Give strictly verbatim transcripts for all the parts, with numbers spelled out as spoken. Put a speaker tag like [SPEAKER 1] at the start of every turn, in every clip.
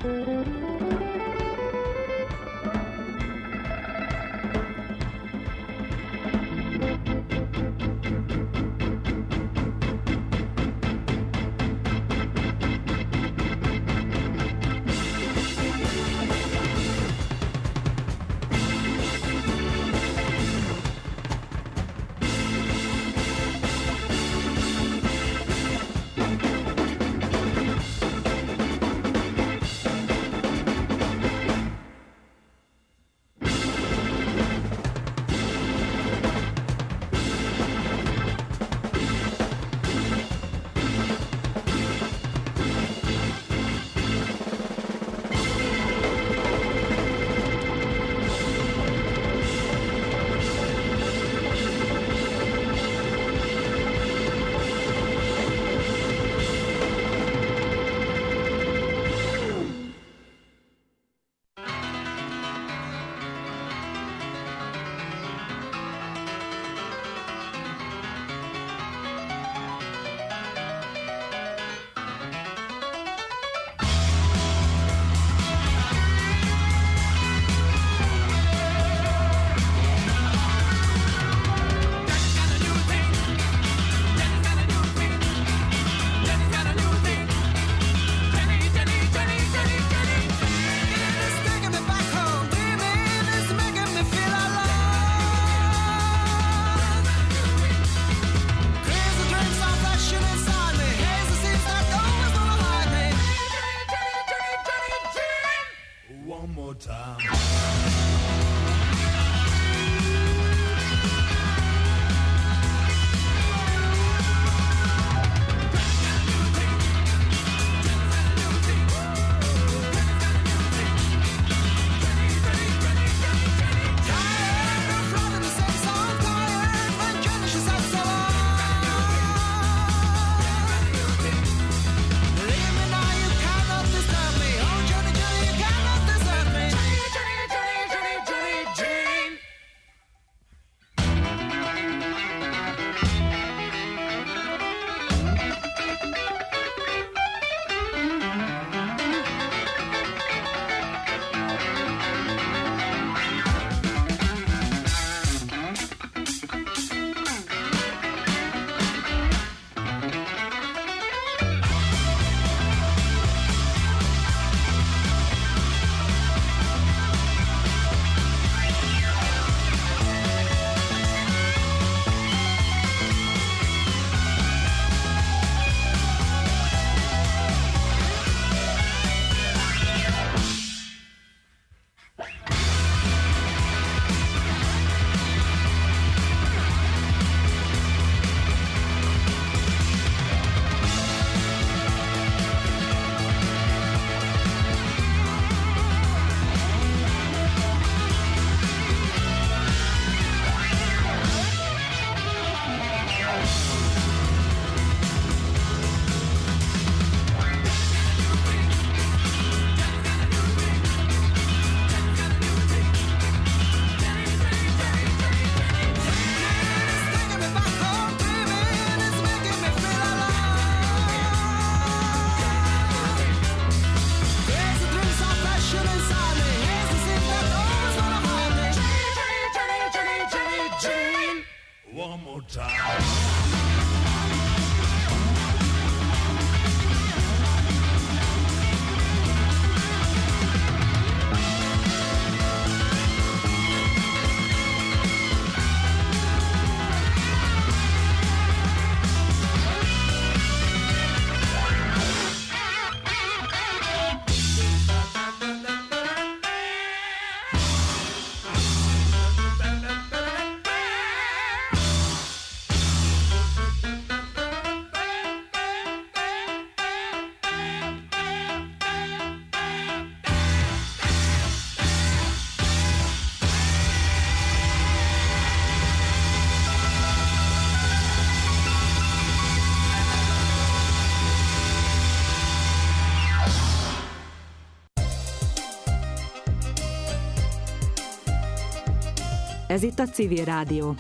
[SPEAKER 1] Ez itt a Civil Rádió.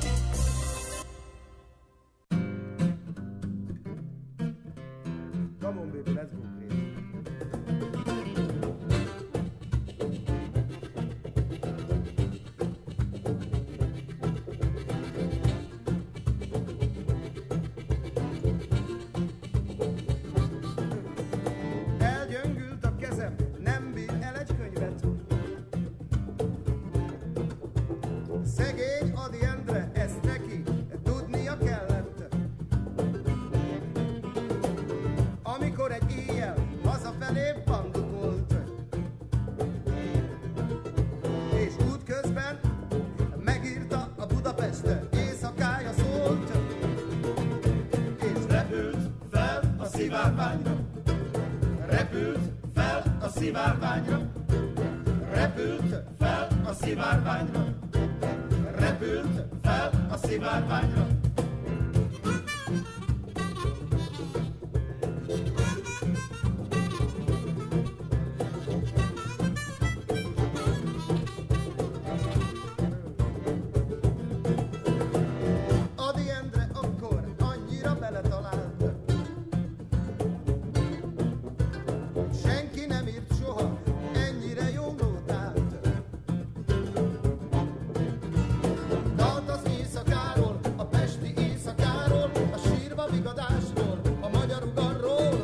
[SPEAKER 2] Come szivárványra, repült fel a szivárványra, repült fel a szivárványra, repült fel a szivárványra. Adi Endre akkor annyira beletalált, senki nem írt soha ennyire jó nótát. Dalt az éjszakáról, a pesti éjszakáról, a sírva vigadásról, a magyar ugarról.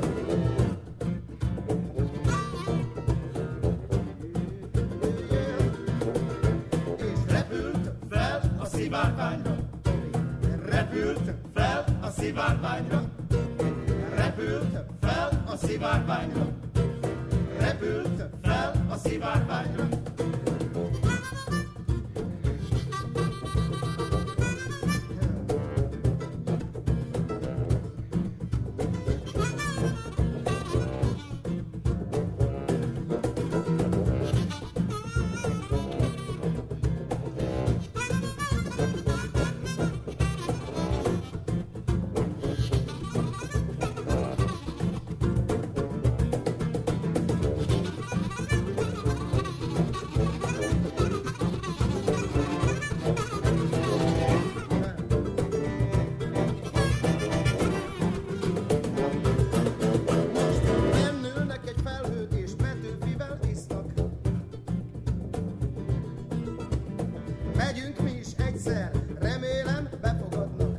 [SPEAKER 2] És repült fel a szivárványra, repült fel a szivárványra, repült fel a szivárványra, repült fel a szivárványra. Bennülnek egy felhőt és Petőfivel isznak. Megyünk mi is egyszer, remélem befogadnak.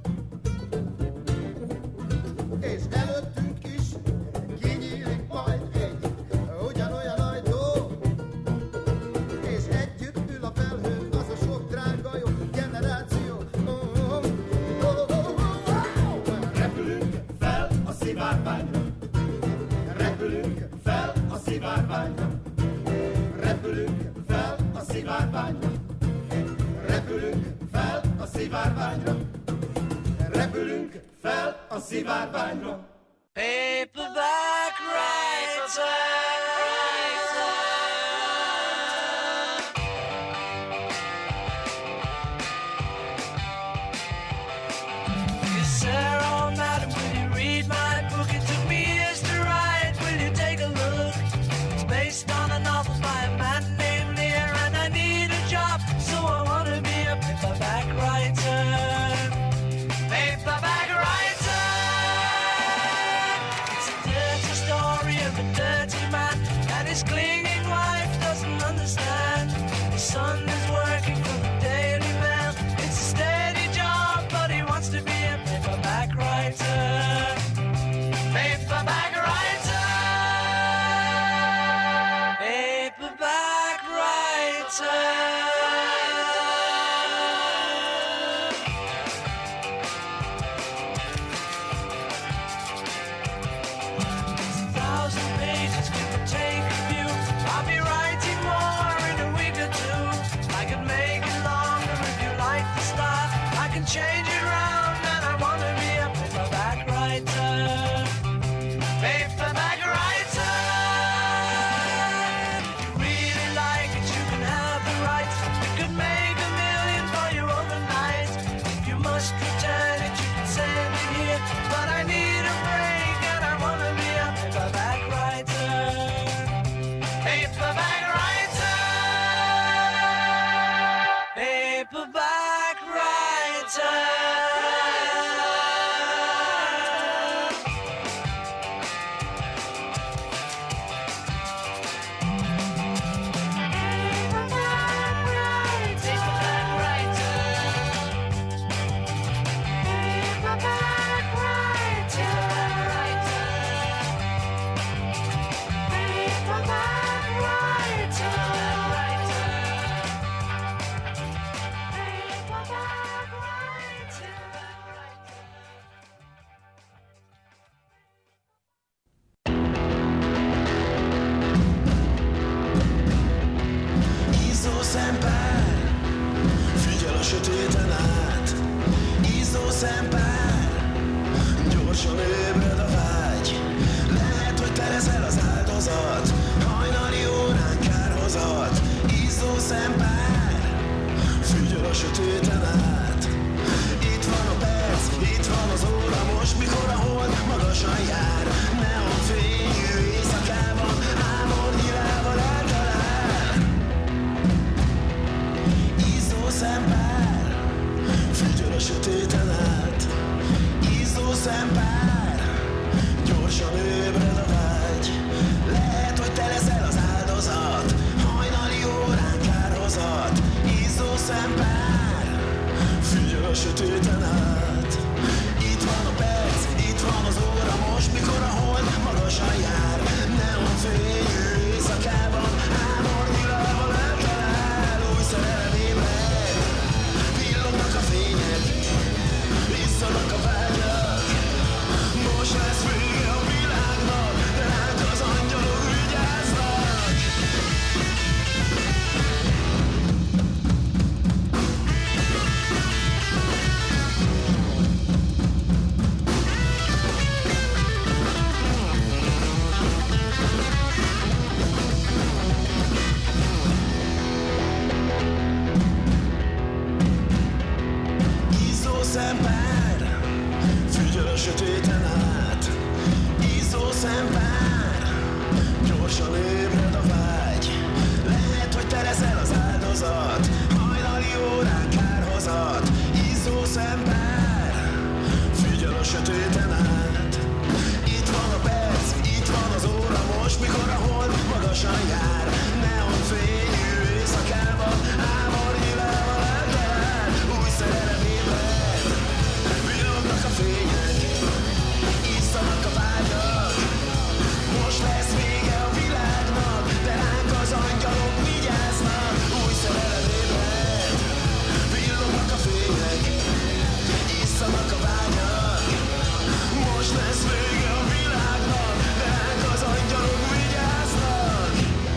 [SPEAKER 2] És előttünk is kinyílik majd egy ugyanolyan ajtó. És együtt ül a felhőn az a sok drága jó generáció. Oh, oh, oh, oh, oh, oh. Repülünk fel a szivárványra, repülünk fel a szivárványra, repülünk fel a szivárványra, repülünk fel a szivárványra, repülünk fel a szivárványra.
[SPEAKER 3] Paperback writer. Yes, sir, oh, madam, will you read my book? It took me years to write. Will you take a look? It's based on a novel by a man named Lear, and I need a job, so I want to be a paperback writer. Paperback writer. It's a dirty story of a dirty man.
[SPEAKER 4] Figyel a sötéten át, izzó szempár, gyorsan ébred a vágy. Lehet, hogy te leszel az áldozat, hajnali órán kárhozat. Izzó szempár, figyel a sötéten át. Itt van a perc, itt van az óra most, mikor a hold magasan jár. Neon fényű éjszakában, ámor nyilával elterel. Új szerelem ébred, villognak a fények, iszzanak a vágyak. Most lesz vége a világnak, de ránk az angyalok vigyáznak. Új szerelem ébred, villognak a fények, iszzanak a vágyak. Most lesz vége a világnak, de ránk az angyalok vigyáznak.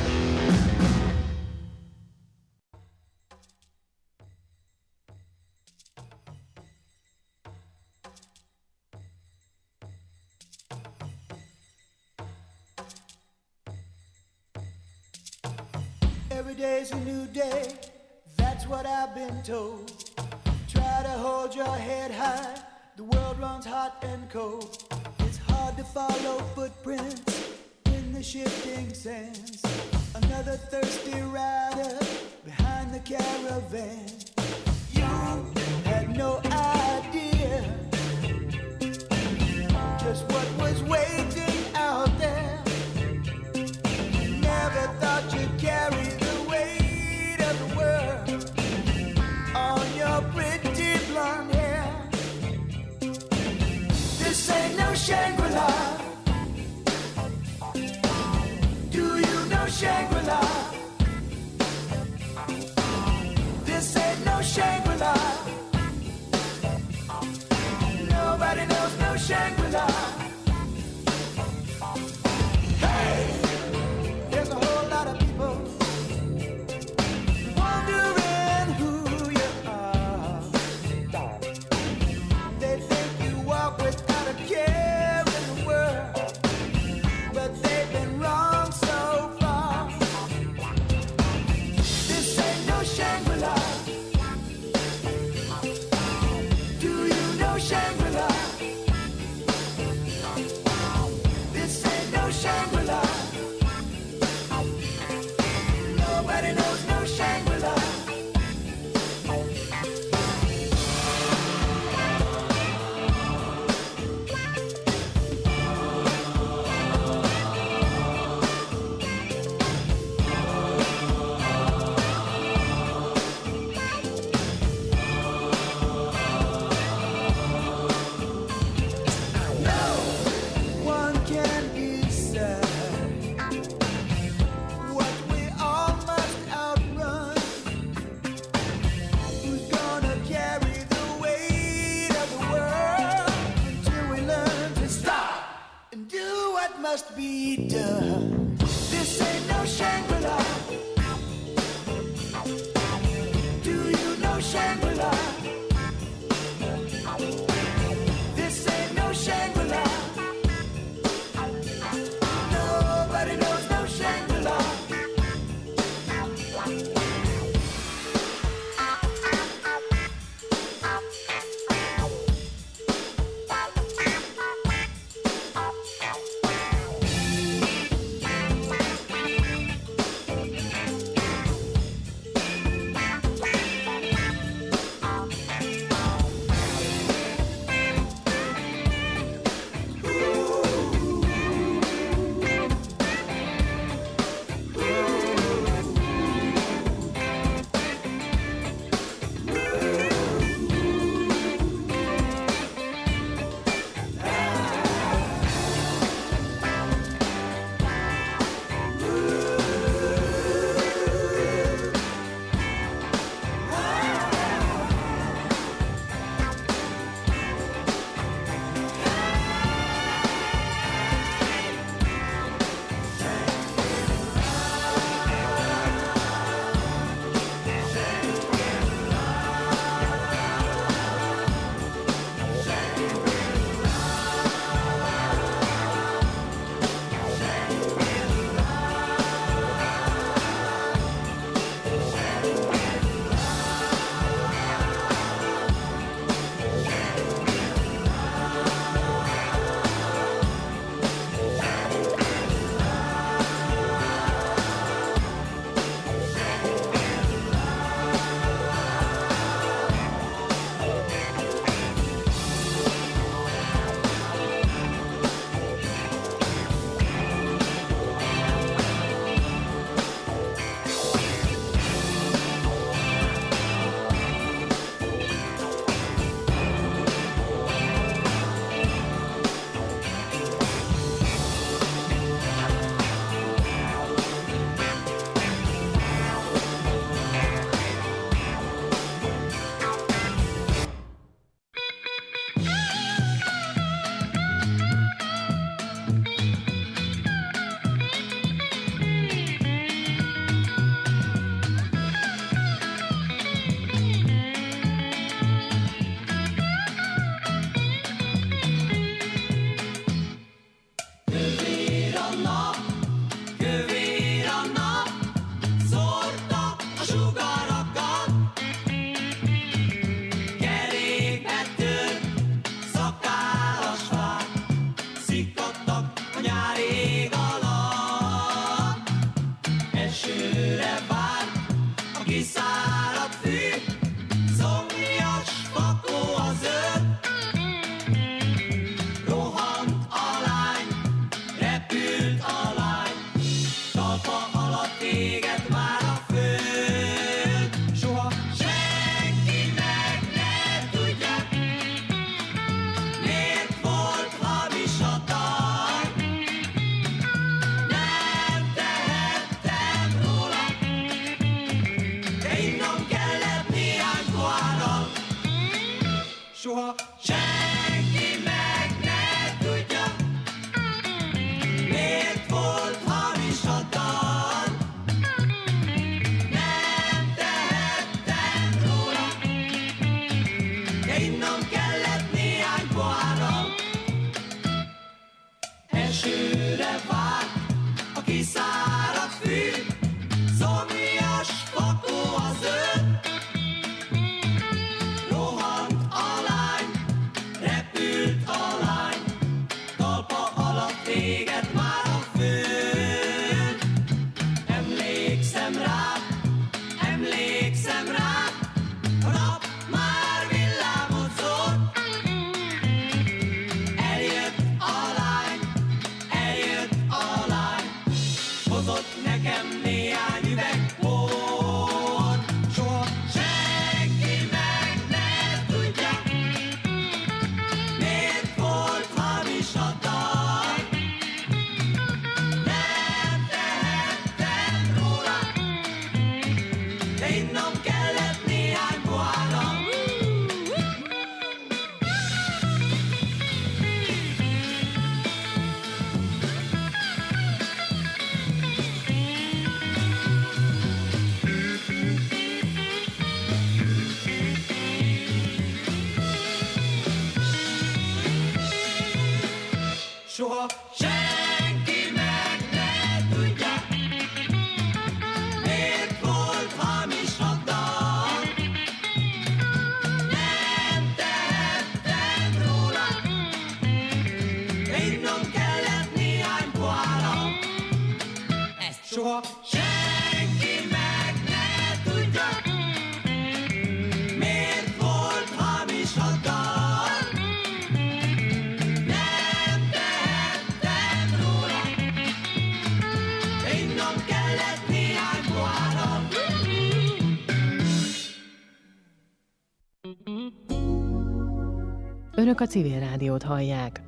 [SPEAKER 2] Every day's a new day, that's what I've been told. Try to hold your head high, the world runs hot and cold. It's hard to follow footprints in the shifting sands. Another thirsty rider behind the caravan. You had no idea just what was waiting out there. Never thought you'd carry the weight of the world on your pretty blonde hair. This ain't no Shangri-La. Do you know Shangri-La? This ain't no Shangri-La. Nobody knows no Shangri-La. Hey! There's a whole lot of people wondering who you are. They think you walk without a care in the world, but they've been wrong so far. This ain't no Shangri-La. Do you know Shangri-La? This ain't no Shangri-La. Nobody knows no Shangri-La. No one can decide what we all must outrun. Who's gonna carry the weight of the world until we learn to stop and do what must be done? This ain't no Shangri-La. Do you know Shangri-La? This ain't no Shangri-La. Nobody knows no Shangri-La.
[SPEAKER 5] Soha senki meg ne tudja, miért volt hamis a dal. Nem tehettem róla, innom kellett néhány pohárra. Ezt soha senki meg ne tudja, miért volt hamis a dal.
[SPEAKER 6] Önök a Civil Rádiót hallják.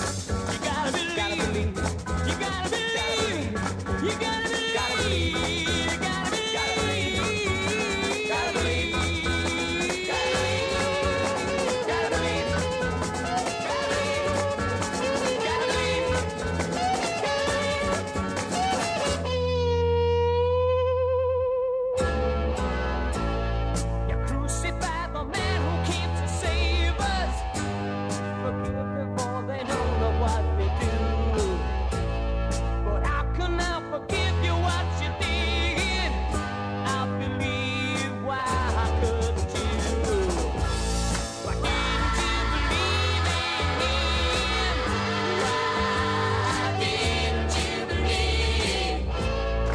[SPEAKER 7] You gotta believe, you gotta believe, you gotta believe.